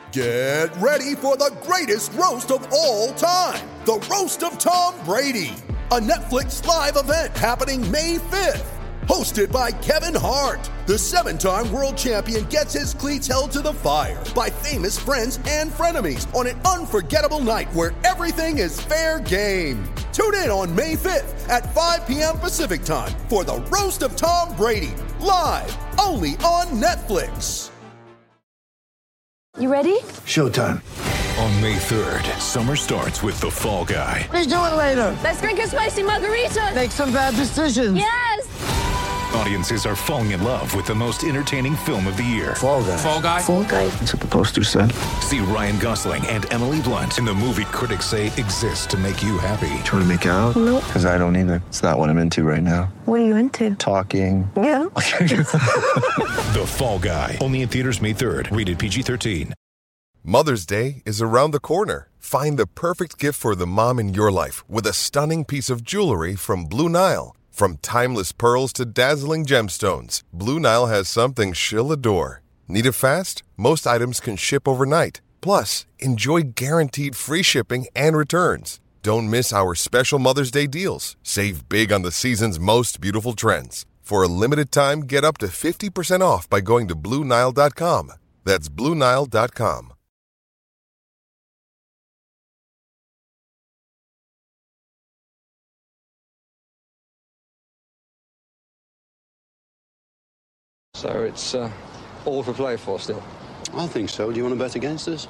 Get ready for the greatest roast of all time, the Roast of Tom Brady, a Netflix live event happening May 5th. Hosted by Kevin Hart, the 7-time world champion gets his cleats held to the fire by famous friends and frenemies on an unforgettable night where everything is fair game. Tune in on May 5th at 5 p.m. Pacific time for the Roast of Tom Brady, live only on Netflix. You ready? Showtime. On May 3rd, summer starts with The Fall Guy. Let's do it later. Let's drink a spicy margarita. Make some bad decisions. Yes! Audiences are falling in love with the most entertaining film of the year. Fall Guy. Fall Guy? Fall Guy. That's what the poster said. See Ryan Gosling and Emily Blunt in the movie critics say exists to make you happy. Trying to make it out? Nope. Because I don't either. It's not what I'm into right now. What are you into? Talking. Yeah. The Fall Guy. Only in theaters May 3rd. Rated PG-13. Mother's Day is around the corner. Find the perfect gift for the mom in your life with a stunning piece of jewelry from Blue Nile. From timeless pearls to dazzling gemstones, Blue Nile has something she'll adore. Need it fast? Most items can ship overnight. Plus, enjoy guaranteed free shipping and returns. Don't miss our special Mother's Day deals. Save big on the season's most beautiful trends. For a limited time, get up to 50% off by going to BlueNile.com. That's BlueNile.com. So it's all for play for still. I think so. Do you want to bet against us?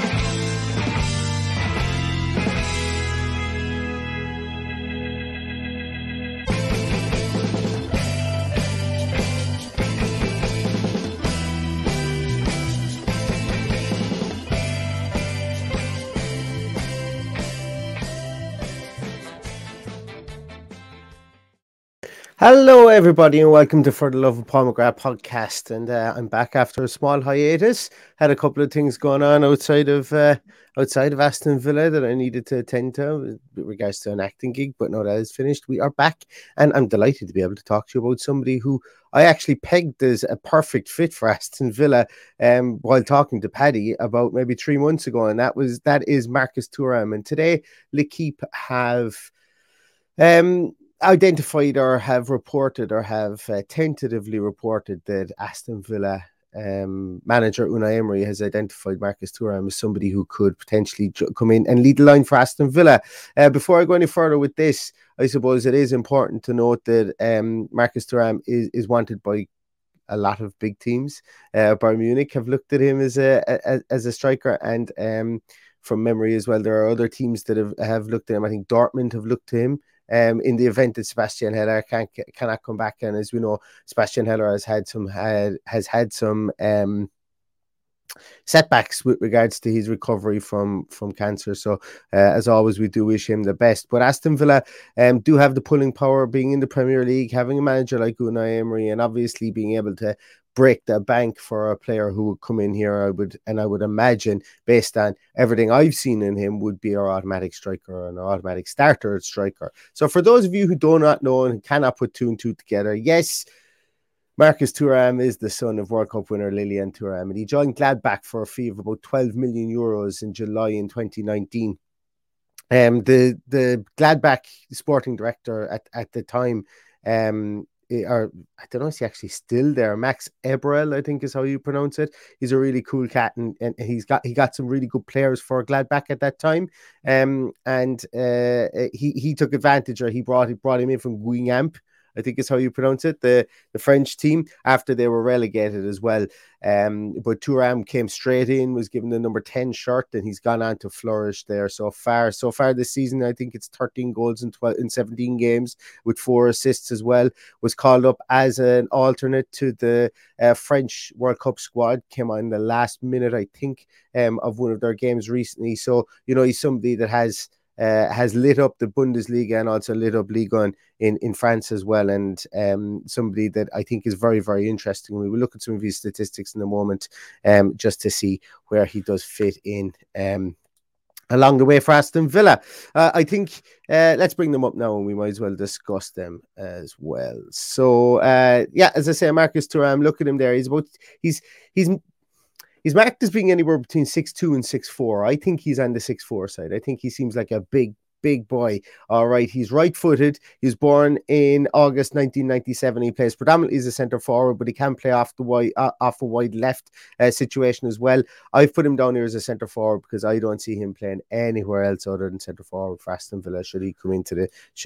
Hello, everybody, and welcome to For the Love of Paul McGrath podcast. And I'm back after a small hiatus. Had a couple of things going on outside of Aston Villa that I needed to attend to with regards to an acting gig, but now that is finished, we are back, and I'm delighted to be able to talk to you about somebody who I actually pegged as a perfect fit for Aston Villa while talking to Paddy about maybe 3 months ago, and that is Marcus Thuram. And today, L'Équipe have identified or have reported or have tentatively reported that Aston Villa manager Unai Emery has identified Marcus Thuram as somebody who could potentially come in and lead the line for Aston Villa. Before I go any further with this, I suppose it is important to note that Marcus Thuram is wanted by a lot of big teams. Bayern Munich have looked at him as a striker, and from memory as well, there are other teams that have looked at him. I think Dortmund have looked to him in the event that Sebastian Haller cannot come back. And as we know, Sebastian Haller has had some setbacks with regards to his recovery from cancer. So as always, we do wish him the best. But Aston Villa do have the pulling power, being in the Premier League, having a manager like Unai Emery, and obviously being able to break the bank for a player who would come in here. I would imagine, based on everything I've seen in him, would be our automatic striker and our automatic starter striker. So for those of you who do not know and cannot put two and two together, yes, Marcus Thuram is the son of World Cup winner Lilian Thuram, and he joined Gladbach for a fee of about 12 million euros in July in 2019. The Gladbach sporting director at the time, or I don't know if he's actually still there, Max Eberl, I think is how you pronounce it. He's a really cool cat, and he got some really good players for Gladbach at that time. He took advantage, or he brought him in from Guingamp, I think is how you pronounce it, the French team, after they were relegated as well. But Thuram came straight in, was given the number 10 shirt, and he's gone on to flourish there so far. So far this season, I think it's 13 goals in 17 games with 4 assists as well. Was called up as an alternate to the French World Cup squad. Came on the last minute, I think, of one of their games recently. So, he's somebody that has lit up the Bundesliga and also lit up Ligue 1 in France as well, and somebody that I think is very, very interesting. We will look at some of his statistics in a moment, just to see where he does fit in along the way for Aston Villa. I think let's bring them up now, and we might as well discuss them as well. So as I say, Marcus Thuram, look at him there. He's He's marked as being anywhere between 6'2" and 6'4". I think he's on the 6'4" side. I think he seems like a big boy. All right, he's right-footed. He was born in August 1997. He plays predominantly as a centre forward, but he can play off a wide left situation as well. I've put him down here as a centre forward because I don't see him playing anywhere else other than centre forward for Aston Villa. Should he come into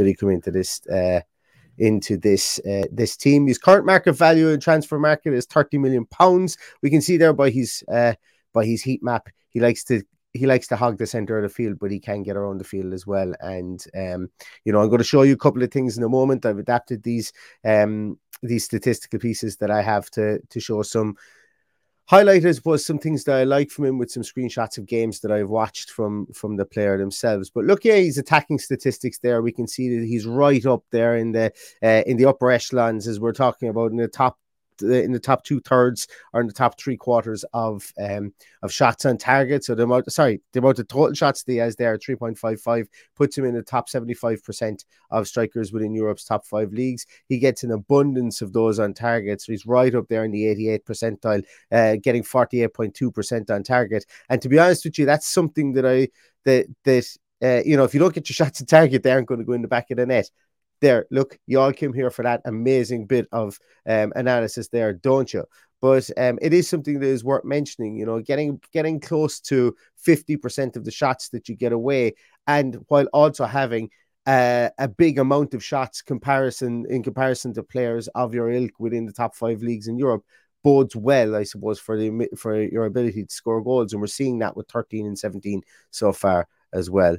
this team? His current market value in transfer market is £30 million. We can see there by his heat map. He likes to hog the center of the field, but he can get around the field as well. And I'm going to show you a couple of things in a moment. I've adapted these statistical pieces that I have to show some highlighted was some things that I like from him, with some screenshots of games that I've watched from the player themselves. But look, his attacking statistics there. We can see that he's right up there in the upper echelons, as we're talking about, in the top 2/3 or in the top 3/4 of shots on target. So the amount of total shots that he has there, 3.55, puts him in the top 75% of strikers within Europe's top 5 leagues. He gets an abundance of those on target, so he's right up there in the 88th percentile, getting 48.2% on target. And to be honest with you, that's something that if you don't get your shots on target, they aren't going to go in the back of the net. There, look, you all came here for that amazing bit of analysis there, don't you? But it is something that is worth mentioning, getting close to 50% of the shots that you get away, and while also having a big amount of shots in comparison to players of your ilk within the top 5 leagues in Europe, bodes well, I suppose, for your ability to score goals. And we're seeing that with 13 and 17 so far as well.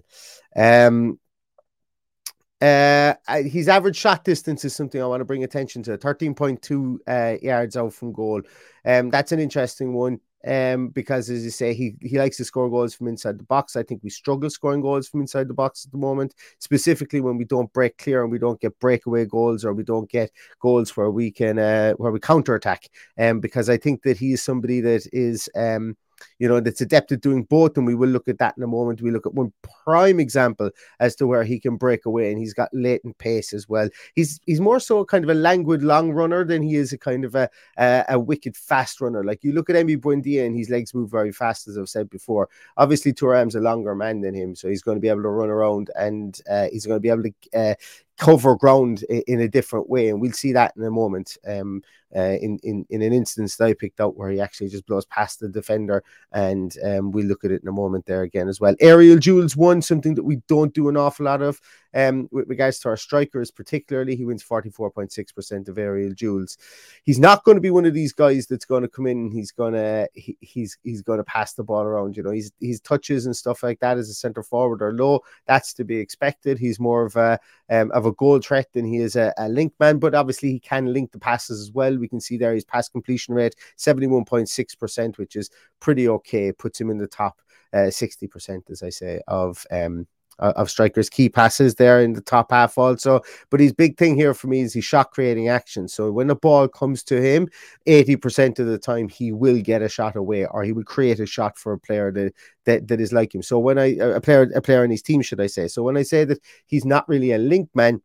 His average shot distance is something I want to bring attention to. 13.2 yards out from goal. That's an interesting one. Because, as you say, he likes to score goals from inside the box. I think we struggle scoring goals from inside the box at the moment, specifically when we don't break clear and we don't get breakaway goals, or we don't get goals where we can where we counterattack. Because I think that he is somebody that is that's adept at doing both, and we will look at that in a moment. We look at one prime example as to where he can break away, and he's got latent pace as well. He's more so kind of a languid long runner than he is a kind of a wicked fast runner. Like, you look at Emi Buendia and his legs move very fast, as I've said before. Obviously, Thuram's a longer man than him, so he's going to be able to run around, and he's going to be able to cover ground in a different way, and we'll see that in a moment. In an instance that I picked out where he actually just blows past the defender, and we'll look at it in a moment there again as well. Aerial duels, something that we don't do an awful lot of with regards to our strikers particularly. He wins 44.6% of aerial duels. He's not going to be one of these guys that's going to come in and he's going to pass the ball around. His touches and stuff like that as a centre forward are low. That's to be expected. He's more of a goal threat than he is a link man, but obviously he can link the passes as well. We can see there his pass completion rate 71.6%, which is pretty okay. Puts him in the top 60%, as I say, of strikers. Key passes there in the top half also. But his big thing here for me is his shot creating action. So when the ball comes to him, 80% of the time he will get a shot away, or he will create a shot for a player that is like him. So when a player in his team, should I say. So when I say that he's not really a link man,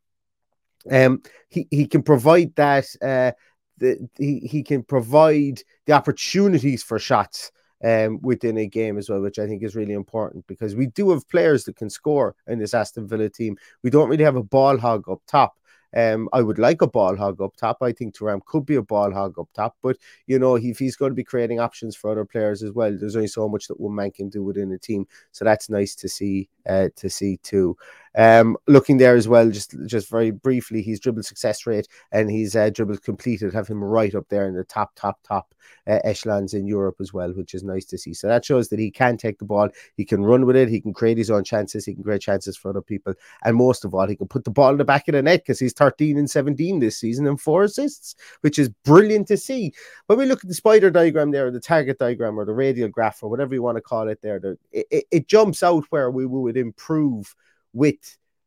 he can provide that he can provide the opportunities for shots within a game as well, which I think is really important, because we do have players that can score in this Aston Villa team. We don't really have a ball hog up top. I would like a ball hog up top. I think Thuram could be a ball hog up top, but if he's going to be creating options for other players as well, there's only so much that one man can do within a team. So that's nice to see too. Looking there as well, just very briefly, his dribble success rate and his dribbles completed have him right up there in the top echelons in Europe as well, which is nice to see. So that shows that he can take the ball, he can run with it, he can create his own chances, he can create chances for other people, and most of all, he can put the ball in the back of the net, because he's 13 and 17 this season and 4 assists, which is brilliant to see. When we look at the spider diagram there, or the target diagram, or the radial graph, or whatever you want to call it there, it jumps out where we would improve with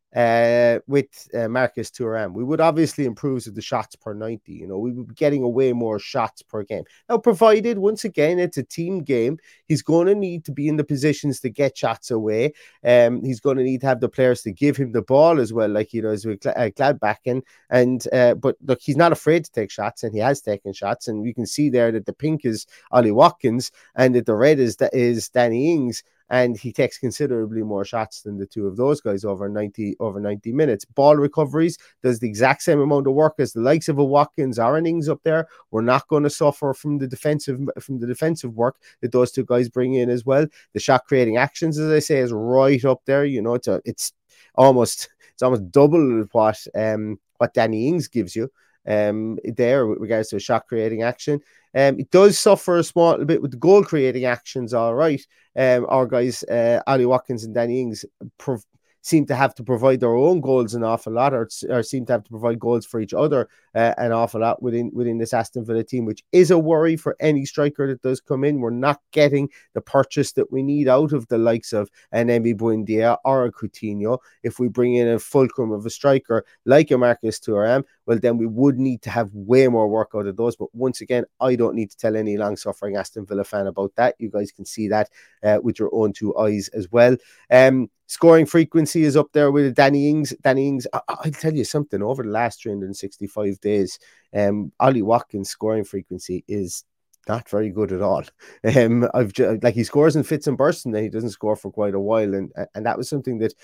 with Marcus Thuram. We would obviously improve with the shots per 90. You know, we would be getting away more shots per game. Now, provided, once again, it's a team game, he's going to need to be in the positions to get shots away. He's going to need to have the players to give him the ball as well, like he does with Gladbach. But look, he's not afraid to take shots, and he has taken shots. And you can see there that the pink is Ollie Watkins, and that the red is Danny Ings. And he takes considerably more shots than the two of those guys over 90 minutes. Ball recoveries, does the exact same amount of work as the likes of a Watkins or an Ings up there. We're not going to suffer from the defensive work that those two guys bring in as well. The shot creating actions, as I say, is right up there. You know, it's almost double what Danny Ings gives you there with regards to a shot creating action. It does suffer a small bit with the goal creating actions, all right. Our guys, Ollie Watkins and Danny Ings, seem to have to provide their own goals an awful lot, or seem to have to provide goals for each other an awful lot within this Aston Villa team, which is a worry for any striker that does come in. We're not getting the purchase that we need out of the likes of an Emi Buendia or a Coutinho. If we bring in a fulcrum of a striker like a Marcus Thuram, well, then we would need to have way more work out of those. But once again, I don't need to tell any long-suffering Aston Villa fan about that. You guys can see that with your own two eyes as well. Scoring frequency is up there with Danny Ings. I'll tell you something, over the last 365 days, Ollie Watkins' scoring frequency is not very good at all. He scores in fits and bursts, and then he doesn't score for quite a while, and that was something that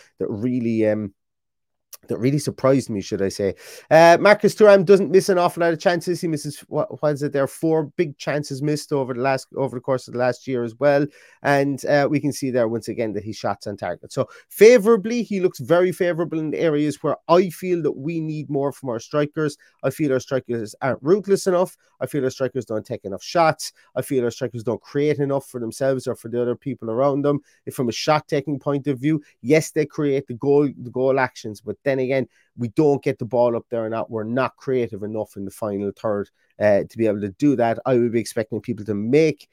really surprised me, should I say. Marcus Thuram doesn't miss an awful lot of chances. He misses, what is it there, 4 big chances missed over the course of the last year as well. And we can see there once again that he shots on target. So favorably, he looks very favorable in the areas where I feel that we need more from our strikers. I feel our strikers aren't ruthless enough. I feel our strikers don't take enough shots. I feel our strikers don't create enough for themselves or for the other people around them. If from a shot-taking point of view, yes, they create the goal actions, but then again, we don't get the ball up there, and we're not creative enough in the final third to be able to do that. I would be expecting people to make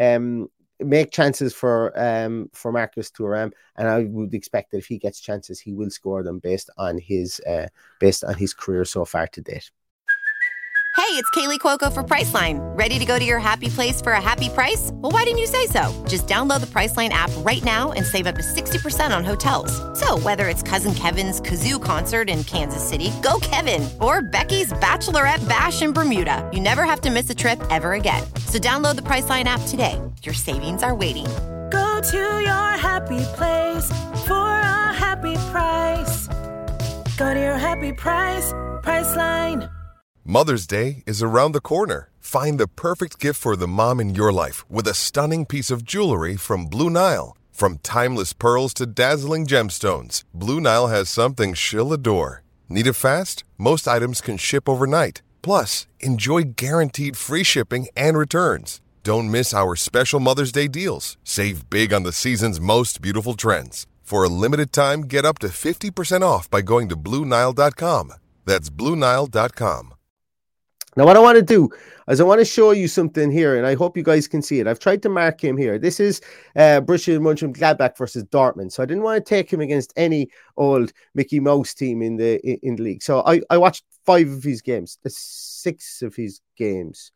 chances for Marcus Thuram, and I would expect that if he gets chances, he will score them based on his career so far to date. Hey, it's Kaylee Cuoco for Priceline. Ready to go to your happy place for a happy price? Well, why didn't you say so? Just download the Priceline app right now and save up to 60% on hotels. So whether it's Cousin Kevin's Kazoo Concert in Kansas City, go Kevin, or Becky's Bachelorette Bash in Bermuda, you never have to miss a trip ever again. So download the Priceline app today. Your savings are waiting. Go to your happy place for a happy price. Go to your happy price, Priceline. Mother's Day is around the corner. Find the perfect gift for the mom in your life with a stunning piece of jewelry from Blue Nile. From timeless pearls to dazzling gemstones, Blue Nile has something she'll adore. Need it fast? Most items can ship overnight. Plus, enjoy guaranteed free shipping and returns. Don't miss our special Mother's Day deals. Save big on the season's most beautiful trends. For a limited time, get up to 50% off by going to BlueNile.com. That's BlueNile.com. Now, what I want to do is I want to show you something here, and I hope you guys can see it. I've tried to mark him here. This is Borussia Mönchengladbach versus Dortmund. So I didn't want to take him against any old Mickey Mouse team in the league. So I watched 5 of his games, 6 of his games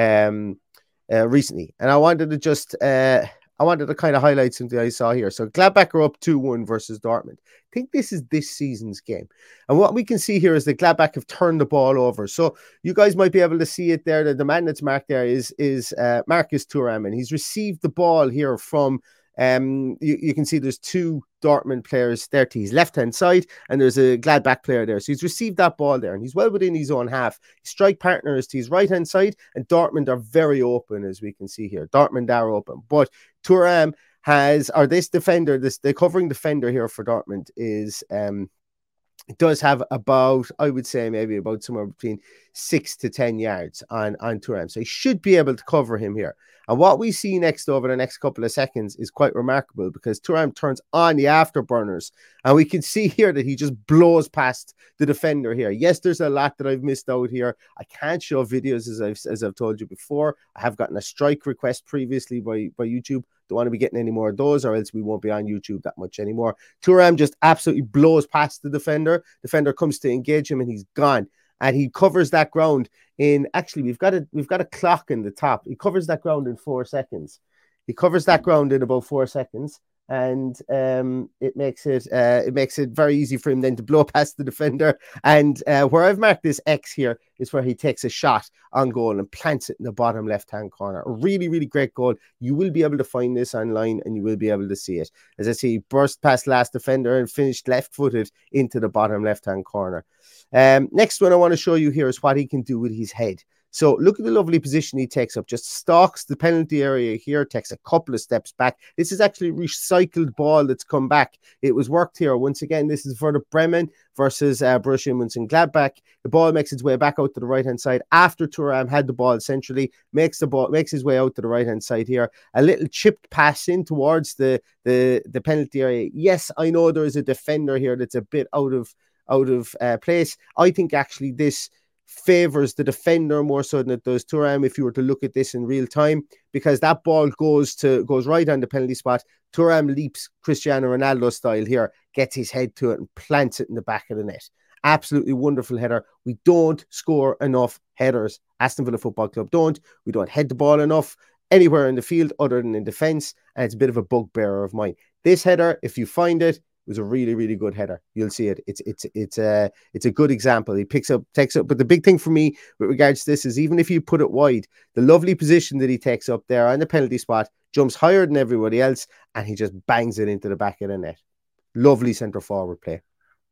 recently, and I wanted to just kind of highlight something I saw here. So Gladbach are up 2-1 versus Dortmund. I think this is this season's game. And what we can see here is that Gladbach have turned the ball over. So you guys might be able to see it there. The man that's marked there is Marcus Thuram, and he's received the ball here from you can see there's 2 Dortmund players there to his left-hand side, and there's a Gladbach player there. So he's received that ball there, and he's well within his own half. His strike partner is to his right-hand side, and Dortmund are very open, as we can see here. Dortmund are open. But Thuram the covering defender here for Dortmund is does have about, I would say, maybe about somewhere between 6 to 10 yards on Thuram. So he should be able to cover him here. And what we see next over the next couple of seconds is quite remarkable, because Thuram turns on the afterburners, and we can see here that he just blows past the defender here. Yes, there's a lot that I've missed out here. I can't show videos as I've told you before. I have gotten a strike request previously by YouTube. Don't want to be getting any more of those, or else we won't be on YouTube that much anymore. Thuram just absolutely blows past the defender. Defender comes to engage him, and he's gone. And he covers that ground in, actually, we've got a clock in the top. He covers that ground in 4 seconds. He covers that ground in about 4 seconds. And it makes it very easy for him then to blow past the defender. And where I've marked this X here is where he takes a shot on goal and plants it in the bottom left-hand corner. A really, really great goal. You will be able to find this online, and you will be able to see it. As I say, he burst past last defender and finished left-footed into the bottom left-hand corner. Next one I want to show you here is what he can do with his head. So look at the lovely position he takes up, just stalks the penalty area here, takes a couple of steps back. This is actually a recycled ball that's come back. It was worked here. Once again, this is for the Bremen versus Borussia Mönchengladbach. The ball makes its way back out to the right-hand side after Thuram had the ball centrally, makes his way out to the right-hand side here. A little chipped pass in towards the penalty area. Yes, I know there is a defender here that's a bit out of place. I think actually this favors the defender more so than it does Thuram if you were to look at this in real time, because that ball goes right on the penalty spot. Thuram leaps Cristiano Ronaldo style here, gets his head to it and plants it in the back of the net. Absolutely wonderful header. We don't score enough headers. Aston Villa Football Club don't. We don't head the ball enough anywhere in the field other than in defence, and it's a bit of a bugbearer of mine. This header, if you find it, was a really, really good header. You'll see it. It's a good example. He takes up. But the big thing for me with regards to this is, even if you put it wide, the lovely position that he takes up there on the penalty spot, jumps higher than everybody else, and he just bangs it into the back of the net. Lovely centre forward play.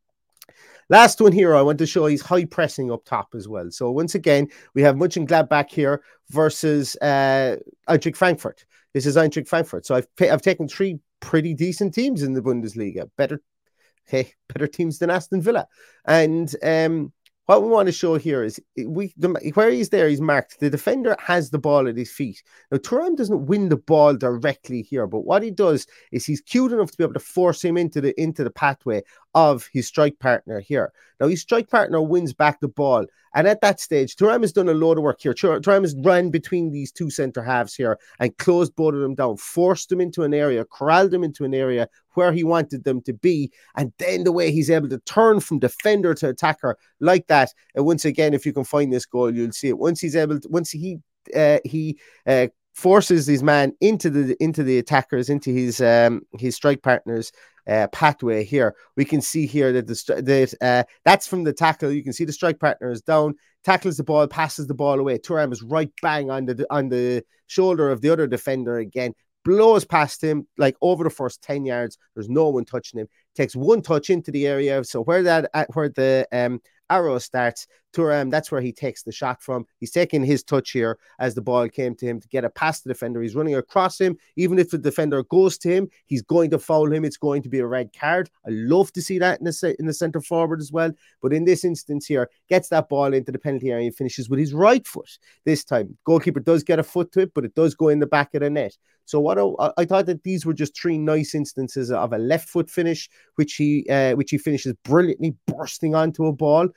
Last one here, I want to show he's high pressing up top as well. So once again, we have Mönchengladbach here versus Eintracht Frankfurt. This is Eintracht Frankfurt. So I've taken 3 pretty decent teams in the Bundesliga, better teams than Aston Villa. And what we want to show here is where he's there, he's marked. The defender has the ball at his feet. Now, Thuram doesn't win the ball directly here, but what he does is he's cute enough to be able to force him into the pathway of his strike partner here. Now, his strike partner wins back the ball. And at that stage, Thuram has done a load of work here. Thuram has run between these 2 centre halves here and closed both of them down, forced them into an area, corralled them into an area where he wanted them to be. And then the way he's able to turn from defender to attacker like that. And once again, if you can find this goal, you'll see it. Once he forces his man into the attackers, into his strike partners pathway here. We can see here that that's from the tackle. You can see the strike partner is down, tackles the ball, passes the ball away. Thuram is right bang on the shoulder of the other defender again, blows past him like over the first 10 yards. There's no one touching him. Takes one touch into the area. So where the arrow starts, Thuram, that's where he takes the shot from. He's taking his touch here as the ball came to him to get it past the defender. He's running across him. Even if the defender goes to him, he's going to foul him. It's going to be a red card. I love to see that in the centre forward as well. But in this instance here, gets that ball into the penalty area and finishes with his right foot this time. Goalkeeper does get a foot to it, but it does go in the back of the net. So I thought that these were just 3 nice instances of a left foot finish, which he finishes brilliantly, bursting onto a ball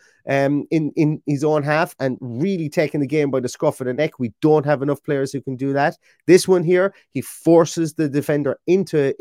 in his own half and really taking the game by the scruff of the neck. We don't have enough players who can do that. This one here, he forces the defender into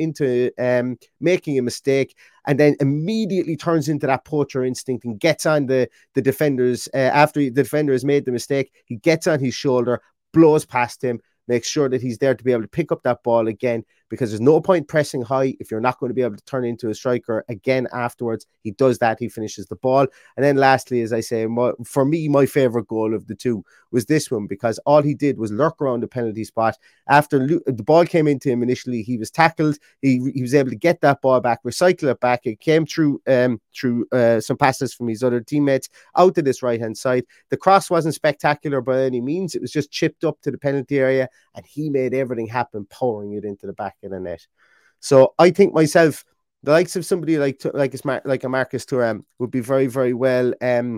making a mistake, and then immediately turns into that poacher instinct and gets on the defenders after the defender has made the mistake. He gets on his shoulder, blows past him, makes sure that he's there to be able to pick up that ball again, because there's no point pressing high if you're not going to be able to turn into a striker again afterwards. He does that. He finishes the ball. And then lastly, as I say, for me, my favourite goal of the 2 was this one, because all he did was lurk around the penalty spot. After the ball came into him initially, he was tackled. He was able to get that ball back, recycle it back. It came through some passes from his other teammates out to this right-hand side. The cross wasn't spectacular by any means. It was just chipped up to the penalty area, and he made everything happen, powering it into the back of the net. So I think myself, the likes of somebody like a Marcus Thuram would be very, very well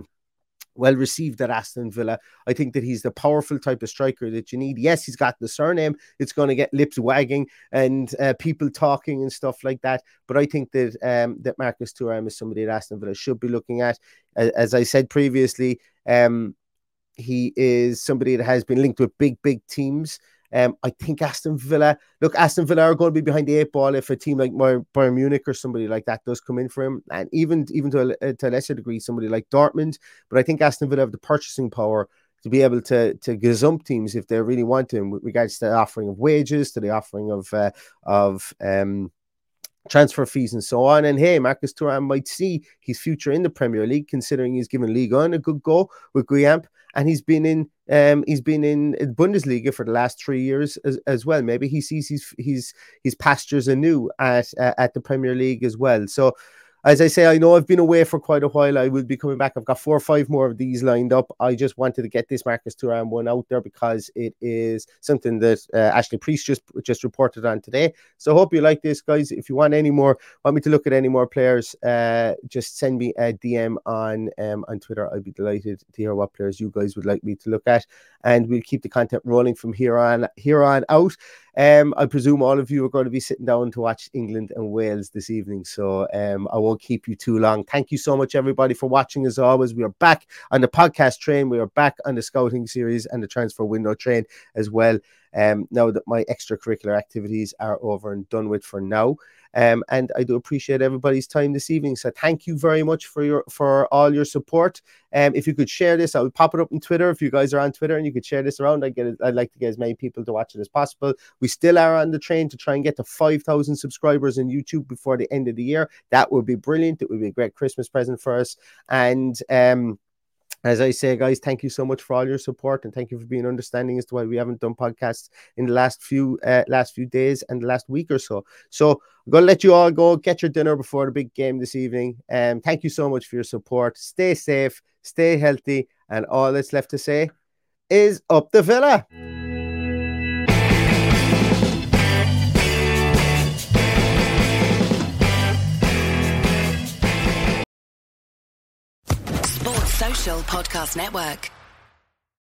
received at Aston Villa. I think that he's the powerful type of striker that you need. Yes, he's got the surname. It's going to get lips wagging and people talking and stuff like that. But I think that that Marcus Thuram is somebody that Aston Villa should be looking at. As I said previously, he is somebody that has been linked with big teams. I think Aston Villa are going to be behind the 8 ball if a team like Bayern Munich or somebody like that does come in for him, and even to a lesser degree somebody like Dortmund. But I think Aston Villa have the purchasing power to be able to gazump teams if they really want to, with regards to the offering of wages, to the offering of transfer fees and so on. And hey, Marcus Thuram might see his future in the Premier League, considering he's given Ligue 1 a good go with Guingamp, and he's been in Bundesliga for the last 3 years as well. Maybe he sees his pastures anew at the Premier League as well. So, as I say, I know I've been away for quite a while. I will be coming back. I've got 4 or 5 more of these lined up. I just wanted to get this Marcus Thuram one out there because it is something that Ashley Priest just reported on today. So I hope you like this, guys. If you want me to look at any more players, just send me a DM on Twitter. I'd be delighted to hear what players you guys would like me to look at, and we'll keep the content rolling from here on out. I presume all of you are going to be sitting down to watch England and Wales this evening, so I won't keep you too long. Thank you so much, everybody, for watching. As always, we are back on the podcast train. We are back on the scouting series and the transfer window train as well. Now that my extracurricular activities are over and done with for now. And I do appreciate everybody's time this evening. So thank you very much for all your support. If you could share this, I would pop it up on Twitter. If you guys are on Twitter and you could share this around, I'd like to get as many people to watch it as possible. We still are on the train to try and get to 5,000 subscribers on YouTube before the end of the year. That would be brilliant. It would be a great Christmas present for us. And as I say, guys, thank you so much for all your support, and thank you for being understanding as to why we haven't done podcasts in the last few days and the last week or so. So I'm going to let you all go get your dinner before the big game this evening. Thank you so much for your support. Stay safe, stay healthy, and all that's left to say is up the Villa. Social Podcast Network.